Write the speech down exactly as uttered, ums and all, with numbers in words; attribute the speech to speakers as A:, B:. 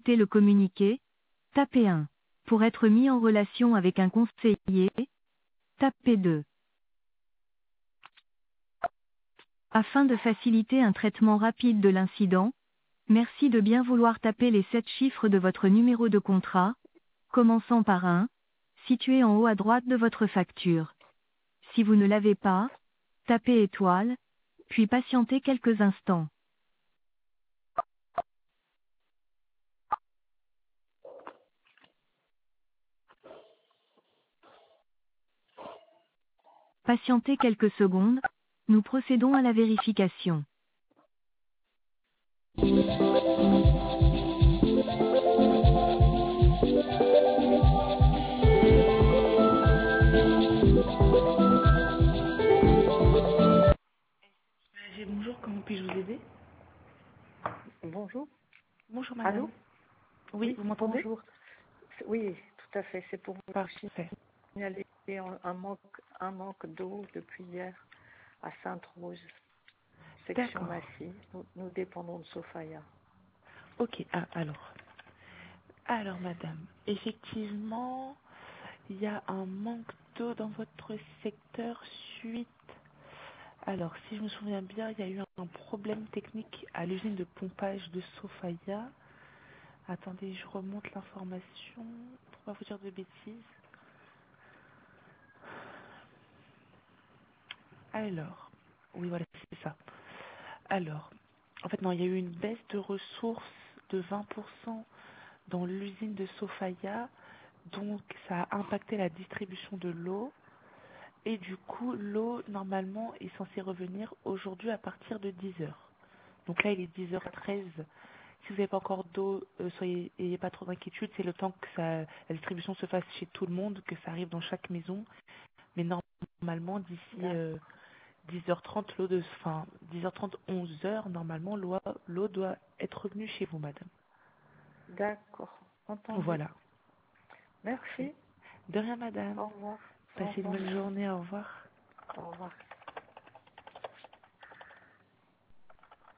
A: écouter le communiqué, tapez un. Pour être mis en relation avec un conseiller, tapez deux. Afin de faciliter un traitement rapide de l'incident, merci de bien vouloir taper les sept chiffres de votre numéro de contrat, commençant par un, situé en haut à droite de votre facture. Si vous ne l'avez pas, tapez étoile, puis patientez quelques instants. Patientez quelques secondes, nous procédons à la vérification.
B: J'ai- Bonjour, comment puis-je vous aider?
C: Bonjour.
B: Bonjour
C: Allô?
B: madame. Oui,
C: Oui,
B: vous m'entendez?
C: bonjour. C'est- Oui, tout à fait. C'est pour vous
B: Parfait.
C: signaler un un manque, un manque d'eau depuis hier à Sainte-Rose, section
B: D'accord.
C: Massy. Nous, nous dépendons de Sofaya.
B: Ok, ah, alors. Alors madame, effectivement, il y a un manque d'eau dans votre secteur suite. Alors, si je me souviens bien, il y a eu un problème technique à l'usine de pompage de Sofaya. Attendez, je remonte l'information pour pas vous dire de bêtises. Alors, oui, voilà, c'est ça. Alors, en fait, non, il y a eu une baisse de ressources de vingt pour cent dans l'usine de Sofaya, donc ça a impacté la distribution de l'eau. Et du coup, l'eau, normalement, est censée revenir aujourd'hui à partir de dix heures. Donc là, il est dix heures treize. Si vous n'avez pas encore d'eau, euh, soyez, n'ayez pas trop d'inquiétude. C'est le temps que ça, la distribution se fasse chez tout le monde, que ça arrive dans chaque maison. Mais normalement, d'ici
C: D'ac-
B: euh, dix heures trente, l'eau de, enfin, dix heures trente, onze heures, normalement, l'eau l'eau doit être revenue chez vous, madame.
C: D'accord. Entendu.
B: Voilà. Parfait.
C: Merci.
B: De rien, madame.
C: Au revoir. Au
B: Passez une
C: revoir.
B: bonne journée. Au revoir.
C: Au revoir.